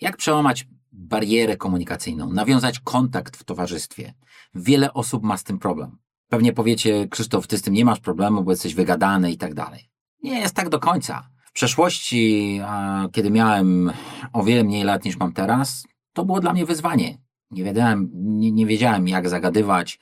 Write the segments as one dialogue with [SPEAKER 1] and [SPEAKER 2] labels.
[SPEAKER 1] Jak przełamać barierę komunikacyjną, nawiązać kontakt w towarzystwie? Wiele osób ma z tym problem. Pewnie powiecie, Krzysztof, ty z tym nie masz problemu, bo jesteś wygadany i tak dalej. Nie jest tak do końca. W przeszłości, kiedy miałem o wiele mniej lat niż mam teraz, to było dla mnie wyzwanie. Nie wiedziałem, jak zagadywać.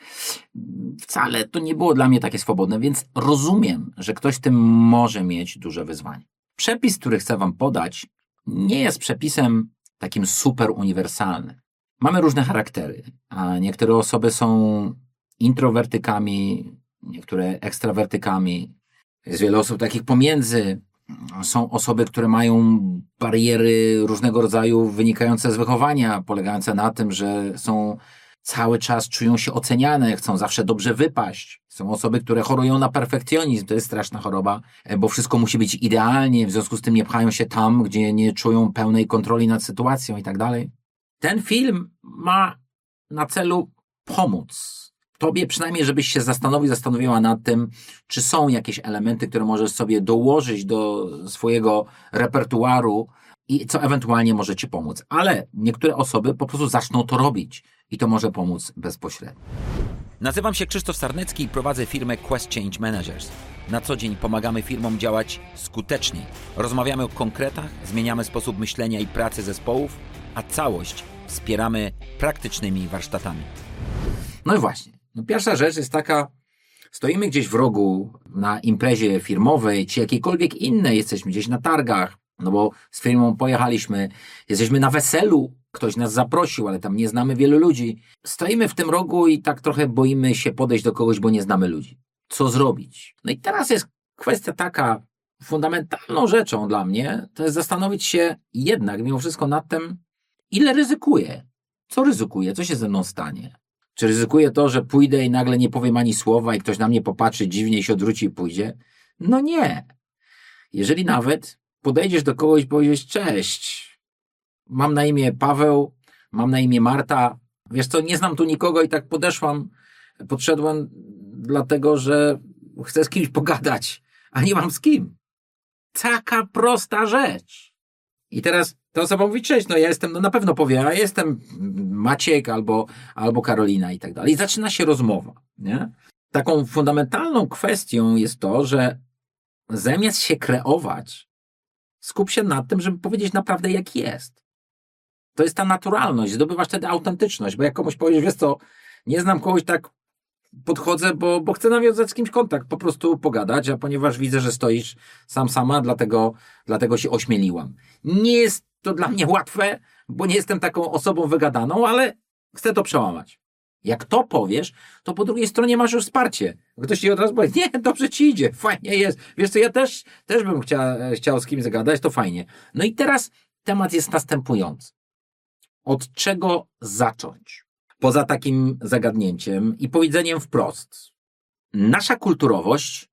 [SPEAKER 1] Wcale to nie było dla mnie takie swobodne, więc rozumiem, że ktoś w tym może mieć duże wyzwanie. Przepis, który chcę wam podać, nie jest przepisem takim super uniwersalnym. Mamy różne charaktery, a niektóre osoby są introwertykami, niektóre ekstrawertykami. Jest wiele osób takich pomiędzy. Są osoby, które mają bariery różnego rodzaju wynikające z wychowania, polegające na tym, że są cały czas czują się oceniane, chcą zawsze dobrze wypaść. Są osoby, które chorują na perfekcjonizm, to jest straszna choroba, bo wszystko musi być idealnie, w związku z tym nie pchają się tam, gdzie nie czują pełnej kontroli nad sytuacją i tak dalej. Ten film ma na celu pomóc tobie przynajmniej, żebyś się zastanowiła nad tym, czy są jakieś elementy, które możesz sobie dołożyć do swojego repertuaru i co ewentualnie może ci pomóc. Ale niektóre osoby po prostu zaczną to robić i to może pomóc bezpośrednio.
[SPEAKER 2] Nazywam się Krzysztof Sarnecki i prowadzę firmę Quest Change Managers. Na co dzień pomagamy firmom działać skuteczniej. Rozmawiamy o konkretach, zmieniamy sposób myślenia i pracy zespołów, a całość wspieramy praktycznymi warsztatami.
[SPEAKER 1] No i właśnie. Pierwsza rzecz jest taka, stoimy gdzieś w rogu na imprezie firmowej, czy jakiejkolwiek innej, jesteśmy gdzieś na targach, no bo z firmą pojechaliśmy, jesteśmy na weselu, ktoś nas zaprosił, ale tam nie znamy wielu ludzi. Stoimy w tym rogu i tak trochę boimy się podejść do kogoś, bo nie znamy ludzi. Co zrobić? No i teraz jest kwestia taka, fundamentalną rzeczą dla mnie, to jest zastanowić się jednak mimo wszystko nad tym, ile ryzykuję. Co ryzykuję? Co się ze mną stanie? Czy ryzykuję to, że pójdę i nagle nie powiem ani słowa i ktoś na mnie popatrzy dziwnie i się odwróci i pójdzie? No nie. Jeżeli nawet podejdziesz do kogoś i powiesz, cześć, mam na imię Paweł, mam na imię Marta, wiesz co, nie znam tu nikogo i tak podszedłem dlatego, że chcę z kimś pogadać, a nie mam z kim. Taka prosta rzecz. I teraz ta osoba mówi, cześć, ja jestem, na pewno powie, ja jestem Maciek albo Karolina i tak dalej. I zaczyna się rozmowa, nie? Taką fundamentalną kwestią jest to, że zamiast się kreować, skup się nad tym, żeby powiedzieć naprawdę jak jest. To jest ta naturalność, zdobywasz wtedy autentyczność, bo jak komuś powiesz, wiesz co, nie znam kogoś, tak podchodzę, bo chcę nawiązać z kimś kontakt, po prostu pogadać, a ponieważ widzę, że stoisz sama, dlatego się ośmieliłam. Nie jest to dla mnie łatwe, bo nie jestem taką osobą wygadaną, ale chcę to przełamać. Jak to powiesz, to po drugiej stronie masz już wsparcie. Ktoś ci od razu powie, nie, dobrze ci idzie, fajnie jest. Wiesz co, ja też bym chciał z kimś zagadać, to fajnie. No i teraz temat jest następujący. Od czego zacząć? Poza takim zagadnięciem i powiedzeniem wprost. Nasza kulturowość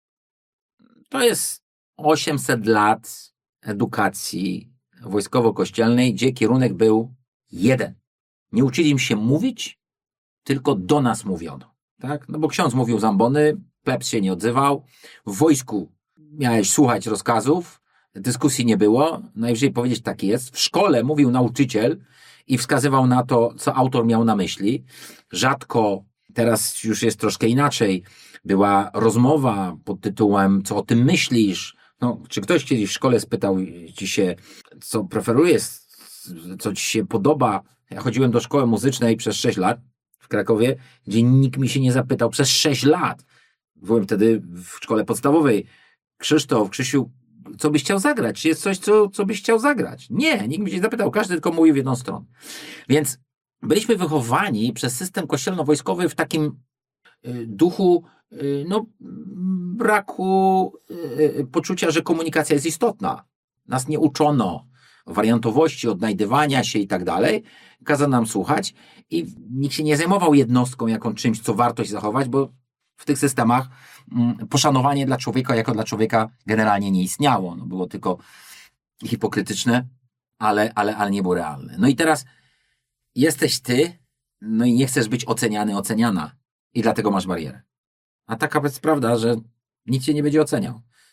[SPEAKER 1] to jest 800 lat edukacji wojskowo-kościelnej, gdzie kierunek był jeden. Nie uczyli im się mówić, tylko do nas mówiono. Tak? No bo ksiądz mówił zambony, plebs się nie odzywał. W wojsku miałeś słuchać rozkazów, dyskusji nie było. Najwyżej powiedzieć tak jest. W szkole mówił nauczyciel i wskazywał na to, co autor miał na myśli. Rzadko, teraz już jest troszkę inaczej, była rozmowa pod tytułem, co o tym myślisz? Czy ktoś kiedyś w szkole spytał ci się, co preferujesz, co ci się podoba? Ja chodziłem do szkoły muzycznej przez 6 lat w Krakowie, gdzie nikt mi się nie zapytał przez 6 lat. Byłem wtedy w szkole podstawowej. Krzysiu, co byś chciał zagrać? Czy jest coś, co byś chciał zagrać? Nie, nikt mi się nie zapytał, każdy tylko mówił w jedną stronę. Więc byliśmy wychowani przez system kościelno-wojskowy w takim duchu braku poczucia, że komunikacja jest istotna. Nas nie uczono wariantowości, odnajdywania się i tak dalej. Kazano nam słuchać i nikt się nie zajmował jednostką jaką czymś, co wartość zachować, bo w tych systemach poszanowanie dla człowieka jako dla człowieka generalnie nie istniało. Było tylko hipokrytyczne, ale nie było realne. No i teraz jesteś ty, i nie chcesz być oceniany, oceniana i dlatego masz barierę. A taka jest prawda, że nikt cię nie będzie oceniał.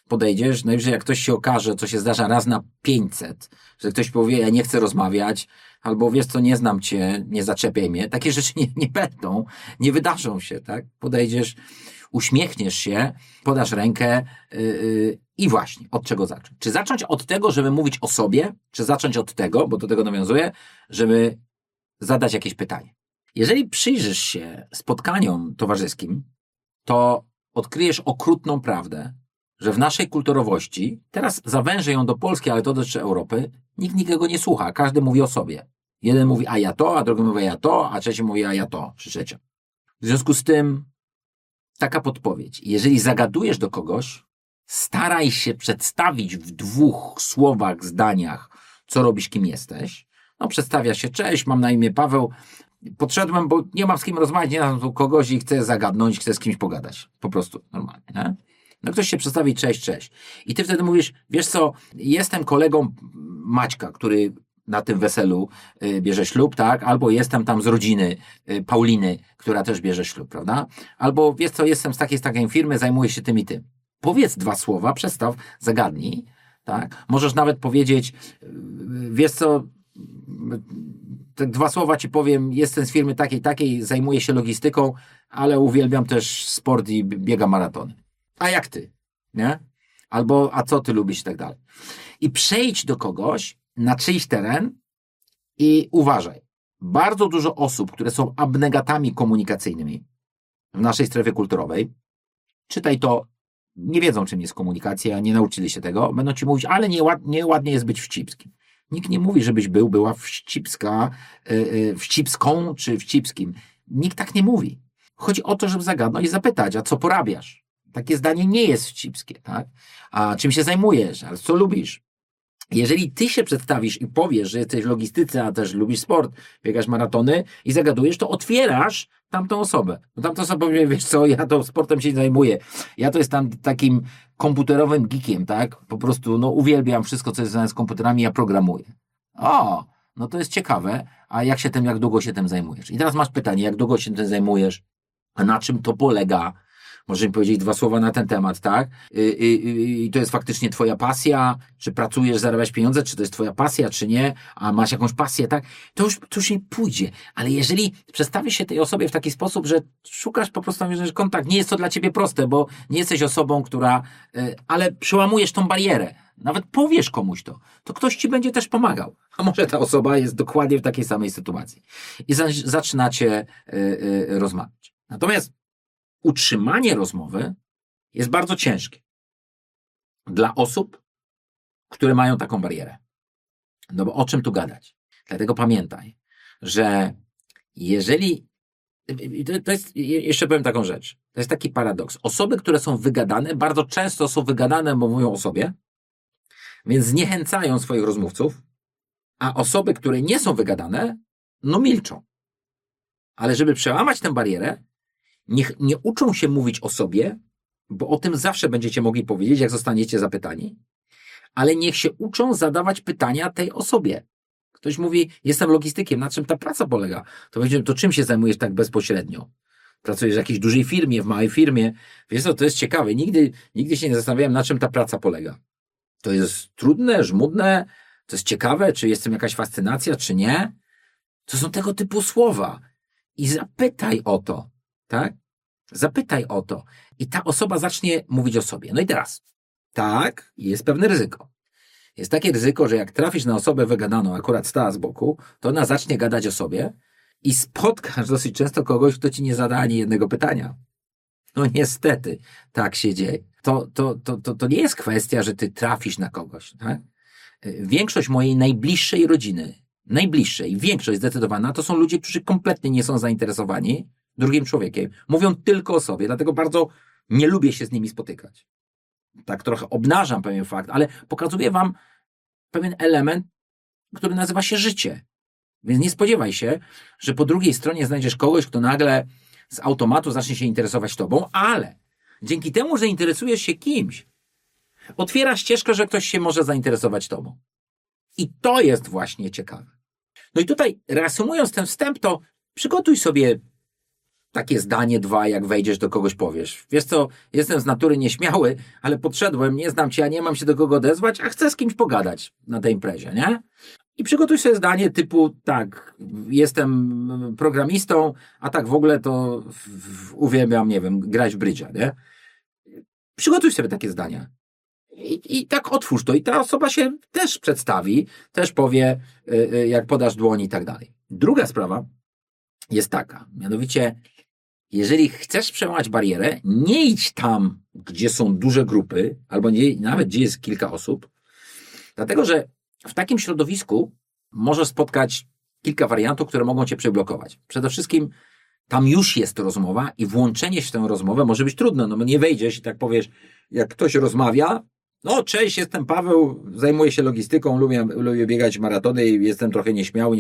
[SPEAKER 1] podejdziesz, najwyżej jak ktoś się okaże, co się zdarza raz na 500, że ktoś powie, ja nie chcę rozmawiać, albo wiesz co, nie znam cię, nie zaczepiaj mnie. Takie rzeczy nie będą, nie wydarzą się, tak? Podejdziesz, uśmiechniesz się, podasz rękę i właśnie, od czego zacząć? Czy zacząć od tego, żeby mówić o sobie, czy zacząć od tego, bo do tego nawiązuję, żeby zadać jakieś pytanie? Jeżeli przyjrzysz się spotkaniom towarzyskim, to odkryjesz okrutną prawdę, że w naszej kulturowości, teraz zawężę ją do Polski, ale to dotyczy Europy, nikt nikogo nie słucha, każdy mówi o sobie. Jeden mówi, a ja to, a drugi mówi, a ja to, a trzeci mówi, a ja to, czy trzecia. W związku z tym taka podpowiedź. Jeżeli zagadujesz do kogoś, staraj się przedstawić w 2 słowach, zdaniach, co robisz, kim jesteś. No, przedstawia się, cześć, mam na imię Paweł, podszedłem, bo nie mam z kim rozmawiać, nie znam tu kogoś i chcę zagadnąć, chcę z kimś pogadać. Po prostu, normalnie, nie? No ktoś się przedstawi, cześć. I ty wtedy mówisz, wiesz co, jestem kolegą Maćka, który na tym weselu bierze ślub, tak? Albo jestem tam z rodziny Pauliny, która też bierze ślub, prawda? Albo wiesz co, jestem z takiej firmy, zajmuję się tym i tym. Powiedz 2 słowa, przedstaw, zagadnij, tak? Możesz nawet powiedzieć, wiesz co, te 2 słowa ci powiem, jestem z firmy takiej, zajmuję się logistyką, ale uwielbiam też sport i biegam maratony. A jak ty? Nie? Albo, a co ty lubisz i tak dalej. I przejdź do kogoś na czyjś teren i uważaj. Bardzo dużo osób, które są abnegatami komunikacyjnymi w naszej strefie kulturowej, czytaj to, nie wiedzą, czym jest komunikacja, nie nauczyli się tego, będą ci mówić, ale nieładnie jest być wścibskim. Nikt nie mówi, żebyś była wścibską czy wścibskim. Nikt tak nie mówi. Chodzi o to, żeby zagadnąć i zapytać, a co porabiasz? Takie zdanie nie jest wścibskie, tak? A czym się zajmujesz? A co lubisz? Jeżeli ty się przedstawisz i powiesz, że jesteś w logistyce, a też lubisz sport, biegasz maratony i zagadujesz, to otwierasz tamtą osobę. Bo tamta osoba powie, wiesz co, ja to sportem się nie zajmuję. Ja to jestem takim komputerowym geekiem, tak? Po prostu, no uwielbiam wszystko, co jest związane z komputerami, ja programuję. O, no to jest ciekawe. A jak długo się tym zajmujesz? I teraz masz pytanie, jak długo się tym zajmujesz? A na czym to polega? Możesz mi powiedzieć 2 słowa na ten temat, tak? I to jest faktycznie twoja pasja? Czy pracujesz, zarabiasz pieniądze? Czy to jest twoja pasja, czy nie? A masz jakąś pasję, tak? To już nie pójdzie. Ale jeżeli przedstawisz się tej osobie w taki sposób, że szukasz po prostu kontakt, nie jest to dla ciebie proste, bo nie jesteś osobą, która... ale przełamujesz tą barierę. Nawet powiesz komuś to ktoś ci będzie też pomagał. A może ta osoba jest dokładnie w takiej samej sytuacji. I zaczynacie rozmawiać. Natomiast utrzymanie rozmowy jest bardzo ciężkie dla osób, które mają taką barierę. No bo o czym tu gadać? Dlatego pamiętaj, że jeżeli... To jest, jeszcze powiem taką rzecz. To jest taki paradoks. Osoby, które są wygadane, bardzo często są wygadane, bo mówią o sobie, więc zniechęcają swoich rozmówców, a osoby, które nie są wygadane, no milczą. Ale żeby przełamać tę barierę, niech nie uczą się mówić o sobie, bo o tym zawsze będziecie mogli powiedzieć, jak zostaniecie zapytani, ale niech się uczą zadawać pytania tej osobie. Ktoś mówi, jestem logistykiem, na czym ta praca polega? To będzie, to czym się zajmujesz tak bezpośrednio? Pracujesz w jakiejś dużej firmie, w małej firmie? Wiesz co, to jest ciekawe. Nigdy się nie zastanawiałem, na czym ta praca polega. To jest trudne, żmudne, to jest ciekawe, czy jest w tym jakaś fascynacja, czy nie? To są tego typu słowa. I zapytaj o to, tak? Zapytaj o to. I ta osoba zacznie mówić o sobie. No i teraz, tak, jest pewne ryzyko. Jest takie ryzyko, że jak trafisz na osobę wygadaną, akurat stała z boku, to ona zacznie gadać o sobie i spotkasz dosyć często kogoś, kto ci nie zada ani jednego pytania. No niestety, tak się dzieje. To nie jest kwestia, że ty trafisz na kogoś, tak? Większość mojej najbliższej rodziny, większość zdecydowana, to są ludzie, którzy kompletnie nie są zainteresowani drugim człowiekiem. Mówią tylko o sobie, dlatego bardzo nie lubię się z nimi spotykać. Tak trochę obnażam pewien fakt, ale pokazuję wam pewien element, który nazywa się życie. Więc nie spodziewaj się, że po drugiej stronie znajdziesz kogoś, kto nagle z automatu zacznie się interesować tobą, ale dzięki temu, że interesujesz się kimś, otwiera ścieżkę, że ktoś się może zainteresować tobą. I to jest właśnie ciekawe. No i tutaj, reasumując ten wstęp, to przygotuj sobie takie zdanie, dwa, jak wejdziesz do kogoś powiesz. Wiesz co, jestem z natury nieśmiały, ale podszedłem, nie znam cię, a nie mam się do kogo odezwać, a chcę z kimś pogadać na tej imprezie, nie? I przygotuj sobie zdanie typu, tak, jestem programistą, a tak w ogóle to uwielbiam, nie wiem, grać w brydża, nie? Przygotuj sobie takie zdania. I tak otwórz to i ta osoba się też przedstawi, też powie, jak podasz dłoń i tak dalej. Druga sprawa jest taka, mianowicie, jeżeli chcesz przełamać barierę, nie idź tam, gdzie są duże grupy, albo nie, nawet gdzie jest kilka osób, dlatego, że w takim środowisku możesz spotkać kilka wariantów, które mogą cię przyblokować. Przede wszystkim tam już jest rozmowa i włączenie się w tę rozmowę może być trudne, no bo nie wejdziesz i tak powiesz, jak ktoś rozmawia, no cześć, jestem Paweł, zajmuję się logistyką, lubię biegać maratony i jestem trochę nieśmiały,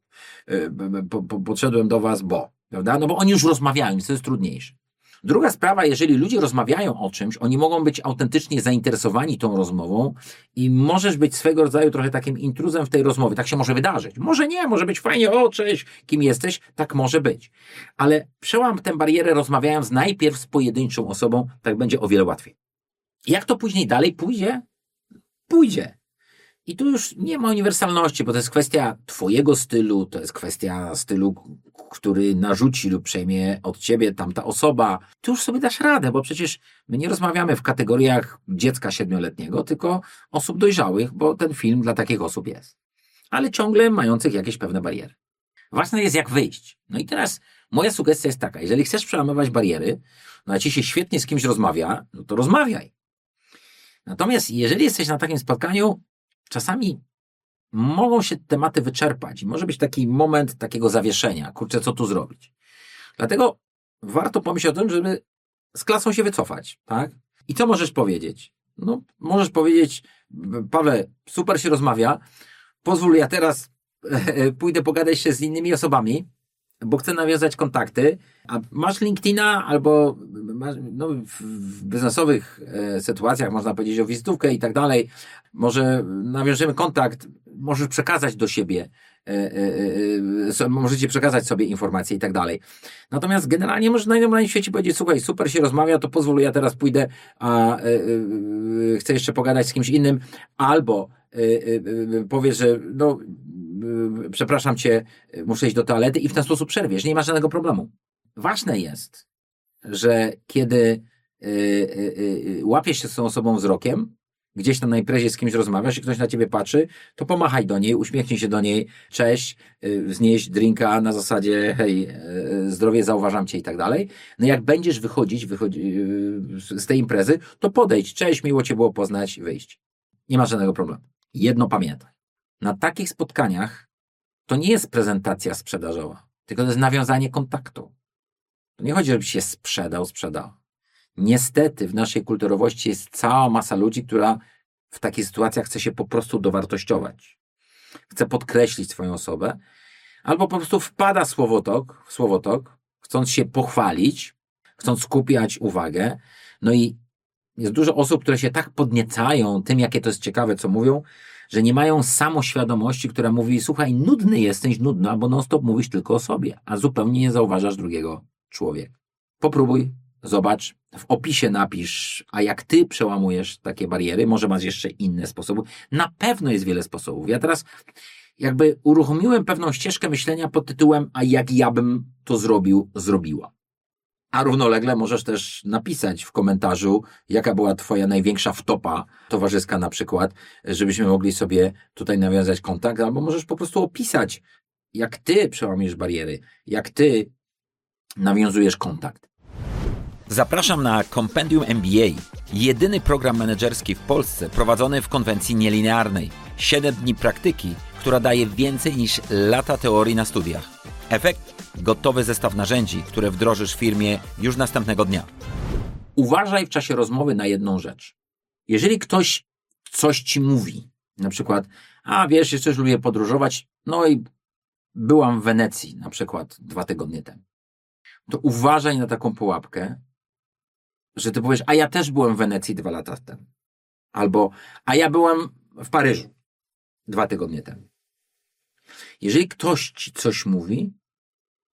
[SPEAKER 1] podszedłem do was, prawda? No bo oni już rozmawiają, więc to jest trudniejsze. Druga sprawa, jeżeli ludzie rozmawiają o czymś, oni mogą być autentycznie zainteresowani tą rozmową i możesz być swego rodzaju trochę takim intruzem w tej rozmowie. Tak się może wydarzyć. Może nie, może być fajnie, o cześć, kim jesteś? Tak może być. Ale przełam tę barierę rozmawiając najpierw z pojedynczą osobą, tak będzie o wiele łatwiej. Jak to później dalej pójdzie? Pójdzie. I tu już nie ma uniwersalności, bo to jest kwestia twojego stylu, to jest kwestia stylu, który narzuci lub przejmie od ciebie tamta osoba. Ty już sobie dasz radę, bo przecież my nie rozmawiamy w kategoriach dziecka 7-letniego, tylko osób dojrzałych, bo ten film dla takich osób jest. Ale ciągle mających jakieś pewne bariery. Ważne jest, jak wyjść. No i teraz moja sugestia jest taka, jeżeli chcesz przełamywać bariery, no a ci się świetnie z kimś rozmawia, no to rozmawiaj. Natomiast jeżeli jesteś na takim spotkaniu, czasami mogą się tematy wyczerpać i może być taki moment takiego zawieszenia. Kurczę, co tu zrobić? Dlatego warto pomyśleć o tym, żeby z klasą się wycofać, tak? I co możesz powiedzieć? No, możesz powiedzieć, Paweł, super się rozmawia, pozwól, ja teraz pójdę pogadać się z innymi osobami, bo chcę nawiązać kontakty, a masz LinkedIna albo masz, no, w biznesowych sytuacjach można powiedzieć o wizytówkę i tak dalej, może nawiążemy kontakt, możesz przekazać do siebie, możecie przekazać sobie informacje i tak dalej. Natomiast generalnie możesz na innym świecie powiedzieć, słuchaj, super się rozmawia, to pozwól, ja teraz pójdę, a chcę jeszcze pogadać z kimś innym, albo powiesz, że no przepraszam cię, muszę iść do toalety i w ten sposób przerwiesz. Nie ma żadnego problemu. Ważne jest, że kiedy łapiesz się z tą osobą wzrokiem, gdzieś tam na imprezie z kimś rozmawiasz i ktoś na ciebie patrzy, to pomachaj do niej, uśmiechnij się do niej, cześć, wznieś drinka na zasadzie hej, zdrowie, zauważam cię i tak dalej. No jak będziesz wychodzić z tej imprezy, to podejdź, cześć, miło cię było poznać, wyjść. Nie ma żadnego problemu. Jedno pamiętaj. Na takich spotkaniach to nie jest prezentacja sprzedażowa, tylko to jest nawiązanie kontaktu. To nie chodzi, żebyś się sprzedał. Niestety w naszej kulturowości jest cała masa ludzi, która w takich sytuacjach chce się po prostu dowartościować. Chce podkreślić swoją osobę, albo po prostu wpada w słowotok, chcąc się pochwalić, chcąc skupiać uwagę. No i jest dużo osób, które się tak podniecają tym, jakie to jest ciekawe, co mówią, że nie mają samoświadomości, która mówi, słuchaj, nudny jesteś, nudna, bo non-stop mówisz tylko o sobie, a zupełnie nie zauważasz drugiego człowieka. Popróbuj, zobacz, w opisie napisz, a jak ty przełamujesz takie bariery, może masz jeszcze inne sposoby. Na pewno jest wiele sposobów. Ja teraz jakby uruchomiłem pewną ścieżkę myślenia pod tytułem, a jak ja bym to zrobiła. A równolegle możesz też napisać w komentarzu, jaka była twoja największa wtopa towarzyska na przykład, żebyśmy mogli sobie tutaj nawiązać kontakt, albo możesz po prostu opisać, jak ty przełamiesz bariery, jak ty nawiązujesz kontakt.
[SPEAKER 2] Zapraszam na Compendium MBA, jedyny program menedżerski w Polsce prowadzony w konwencji nielinearnej. 7 dni praktyki, która daje więcej niż lata teorii na studiach. Efekt? Gotowy zestaw narzędzi, które wdrożysz w firmie już następnego dnia.
[SPEAKER 1] Uważaj w czasie rozmowy na jedną rzecz. Jeżeli ktoś coś ci mówi, na przykład, a wiesz, jeszcze lubię podróżować, no i byłam w Wenecji, na przykład 2 tygodnie temu, to uważaj na taką pułapkę, że ty powiesz, a ja też byłem w Wenecji 2 lata temu. Albo, a ja byłem w Paryżu 2 tygodnie temu. Jeżeli ktoś ci coś mówi,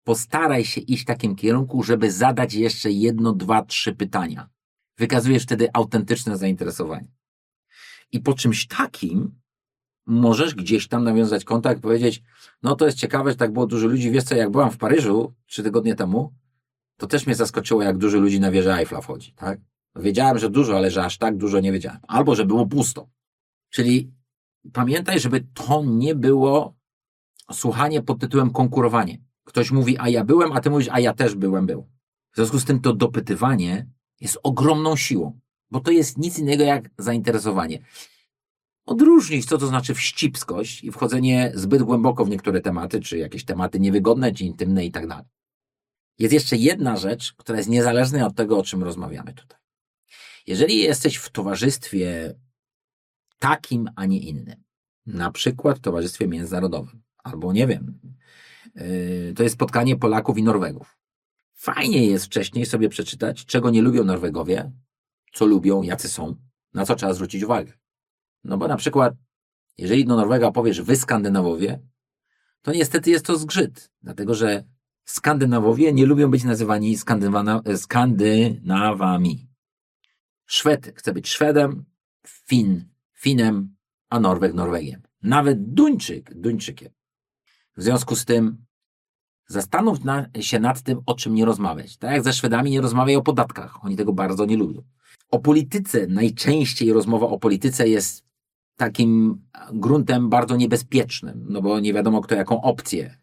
[SPEAKER 1] postaraj się iść w takim kierunku, żeby zadać jeszcze 1, 2, 3 pytania. Wykazujesz wtedy autentyczne zainteresowanie. I po czymś takim możesz gdzieś tam nawiązać kontakt, powiedzieć, no to jest ciekawe, że tak było dużo ludzi. Wiesz co, jak byłam w Paryżu 3 tygodnie temu, to też mnie zaskoczyło, jak dużo ludzi na wieżę Eiffla wchodzi, tak? Wiedziałem, że dużo, ale że aż tak dużo nie wiedziałem. Albo, że było pusto. Czyli pamiętaj, żeby to nie było słuchanie pod tytułem konkurowanie. Ktoś mówi, a ja byłem, a ty mówisz, a ja też byłem. W związku z tym to dopytywanie jest ogromną siłą, bo to jest nic innego jak zainteresowanie. Odróżnić, co to znaczy wścibskość i wchodzenie zbyt głęboko w niektóre tematy, czy jakieś tematy niewygodne, czy intymne i tak dalej. Jest jeszcze jedna rzecz, która jest niezależna od tego, o czym rozmawiamy tutaj. Jeżeli jesteś w towarzystwie takim, a nie innym, na przykład w towarzystwie międzynarodowym, albo nie wiem, to jest spotkanie Polaków i Norwegów. Fajnie jest wcześniej sobie przeczytać, czego nie lubią Norwegowie, co lubią, jacy są, na co trzeba zwrócić uwagę. No bo na przykład, jeżeli do Norwega powiesz wy Skandynawowie, to niestety jest to zgrzyt, dlatego że Skandynawowie nie lubią być nazywani Skandynawami. Szwed chce być Szwedem, Fin Finem, a Norweg Norwegiem. Nawet Duńczyk Duńczykiem. W związku z tym zastanów się nad tym, o czym nie rozmawiać. Tak jak ze Szwedami nie rozmawiaj o podatkach. Oni tego bardzo nie lubią. O polityce najczęściej rozmowa o polityce jest takim gruntem bardzo niebezpiecznym, no bo nie wiadomo kto jaką opcję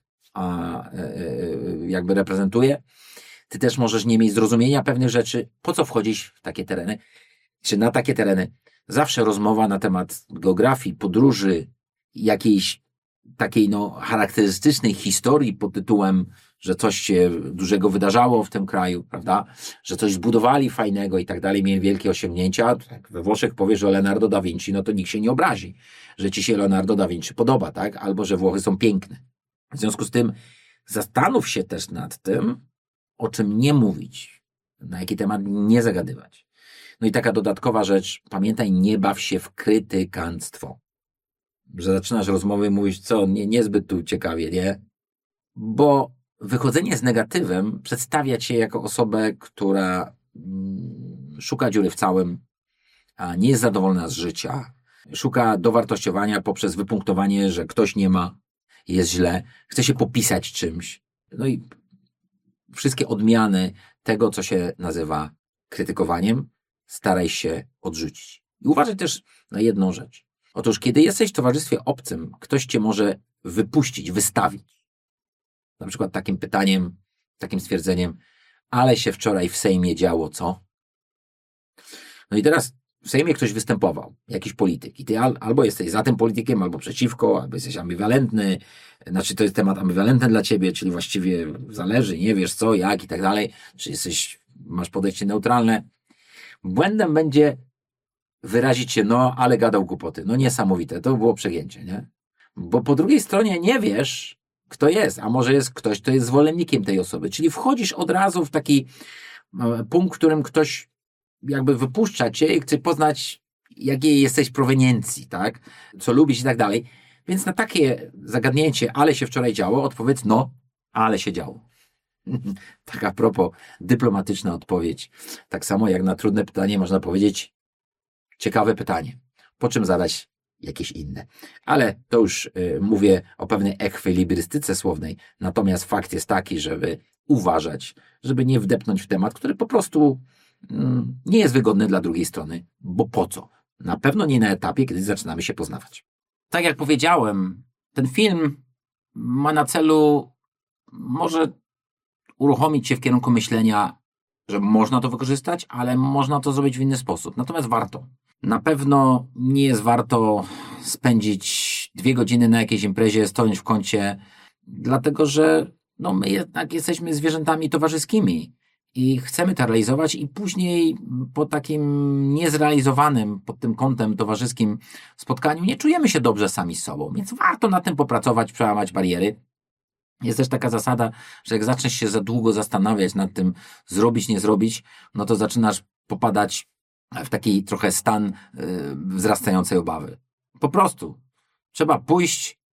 [SPEAKER 1] jakby reprezentuje. Ty też możesz nie mieć zrozumienia pewnych rzeczy. Po co wchodzić w takie tereny? Czy na takie tereny? Zawsze rozmowa na temat geografii, podróży, jakiejś takiej charakterystycznej historii pod tytułem, że coś się dużego wydarzało w tym kraju, prawda? Że coś zbudowali fajnego i tak dalej, mieli wielkie osiągnięcia. Tak, we Włoszech powiesz o Leonardo da Vinci, no to nikt się nie obrazi, że ci się Leonardo da Vinci podoba, tak? Albo że Włochy są piękne. W związku z tym zastanów się też nad tym, o czym nie mówić, na jaki temat nie zagadywać. No i taka dodatkowa rzecz, pamiętaj, nie baw się w krytykanstwo. Że zaczynasz rozmowy i mówisz, co, niezbyt tu ciekawie, nie? Bo wychodzenie z negatywem przedstawia cię jako osobę, która szuka dziury w całym, a nie jest zadowolona z życia. Szuka dowartościowania poprzez wypunktowanie, że ktoś nie ma, jest źle, chce się popisać czymś. No i wszystkie odmiany tego, co się nazywa krytykowaniem, staraj się odrzucić. I uważaj też na jedną rzecz. Otóż, kiedy jesteś w towarzystwie obcym, ktoś cię może wypuścić, wystawić. Na przykład takim pytaniem, takim stwierdzeniem, ale się wczoraj w Sejmie działo, co? No i teraz w Sejmie ktoś występował, jakiś polityk. I ty albo jesteś za tym politykiem, albo przeciwko, albo jesteś ambiwalentny. Znaczy to jest temat ambiwalentny dla ciebie, czyli właściwie zależy, nie wiesz co, jak i tak dalej. Czy masz podejście neutralne. Błędem będzie wyrazić się, ale gadał głupoty. No niesamowite, to było przegięcie, nie? Bo po drugiej stronie nie wiesz, kto jest, a może jest ktoś, kto jest zwolennikiem tej osoby. Czyli wchodzisz od razu w taki punkt, w którym ktoś jakby wypuszcza cię i chce poznać, jakiej jesteś proweniencji, tak? Co lubisz i tak dalej. Więc na takie zagadnięcie, ale się wczoraj działo, odpowiedz, ale się działo. Tak a propos, dyplomatyczna odpowiedź. Tak samo jak na trudne pytanie można powiedzieć, ciekawe pytanie, po czym zadać jakieś inne. Ale to już mówię o pewnej ekwilibrystyce słownej, natomiast fakt jest taki, żeby uważać, żeby nie wdepnąć w temat, który po prostu nie jest wygodny dla drugiej strony, bo po co? Na pewno nie na etapie, kiedy zaczynamy się poznawać. Tak jak powiedziałem, ten film ma na celu może uruchomić się w kierunku myślenia, że można to wykorzystać, ale można to zrobić w inny sposób. Natomiast warto. Na pewno nie jest warto spędzić 2 godziny na jakiejś imprezie, stojąc w kącie, dlatego że my jednak jesteśmy zwierzętami towarzyskimi i chcemy to realizować i później po takim niezrealizowanym pod tym kątem towarzyskim spotkaniu nie czujemy się dobrze sami z sobą, więc warto na tym popracować, przełamać bariery. Jest też taka zasada, że jak zaczniesz się za długo zastanawiać nad tym, zrobić, nie zrobić, to zaczynasz popadać w taki trochę stan wzrastającej obawy. Po prostu trzeba pójść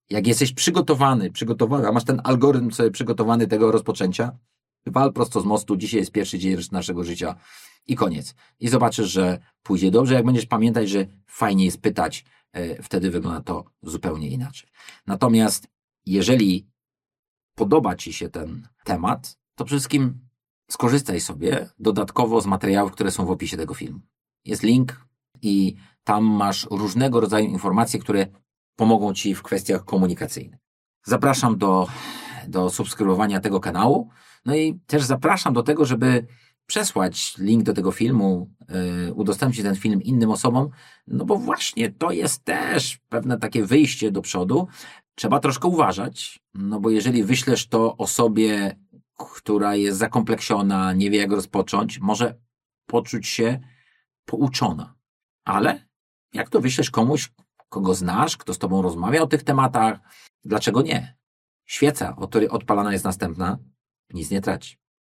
[SPEAKER 1] Jak jesteś przygotowana, masz ten algorytm sobie przygotowany tego rozpoczęcia, wal prosto z mostu, dzisiaj jest pierwszy dzień naszego życia i koniec. I zobaczysz, że pójdzie dobrze. Jak będziesz pamiętać, że fajnie jest pytać, wtedy wygląda to zupełnie inaczej. Natomiast jeżeli podoba Ci się ten temat, to przede wszystkim skorzystaj sobie dodatkowo z materiałów, które są w opisie tego filmu. Jest link i tam masz różnego rodzaju informacje, które pomogą Ci w kwestiach komunikacyjnych. Zapraszam do subskrybowania tego kanału. No i też zapraszam do tego, żeby przesłać link do tego filmu, udostępnić ten film innym osobom, no bo właśnie to jest też pewne takie wyjście do przodu. Trzeba troszkę uważać, no bo jeżeli wyślesz to osobie, która jest zakompleksiona, nie wie jak rozpocząć, może poczuć się pouczona. Ale jak to wyślesz komuś, kogo znasz, kto z tobą rozmawia o tych tematach, dlaczego nie? Świeca, od której odpalana jest następna, nic nie traci.